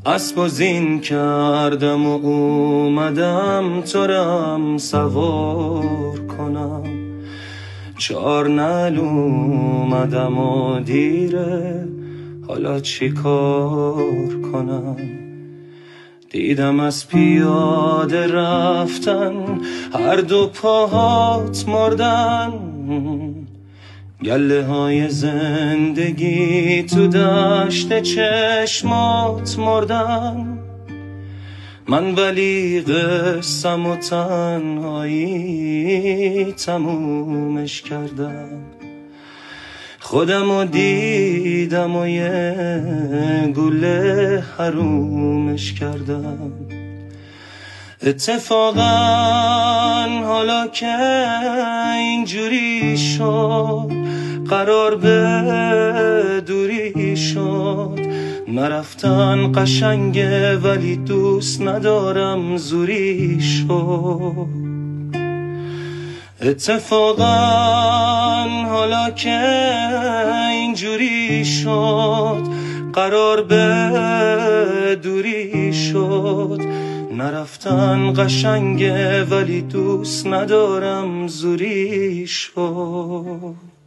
اسب و زین کردم و اومدم تو رم سوار کنم. 4 نعل اومدم و دیره، حالا چی کار کنم؟ دیدم از پیاده رفتن هر دو پاهات مردن. گله های زندگی تو دشت چشمات مردن. من ولی قصم و تنهایی تمومش کردم. خودمو دیدم و یه گوله حرومش کردم. اتفاقا حالا که اینجوری شد، قرار به دوری شد. نرفتن قشنگه ولی دوست ندارم زوری شد. اتفاقا حالا که اینجوری شد، قرار به دوری شد. نرفتن قشنگه ولی دوست ندارم زوری شد.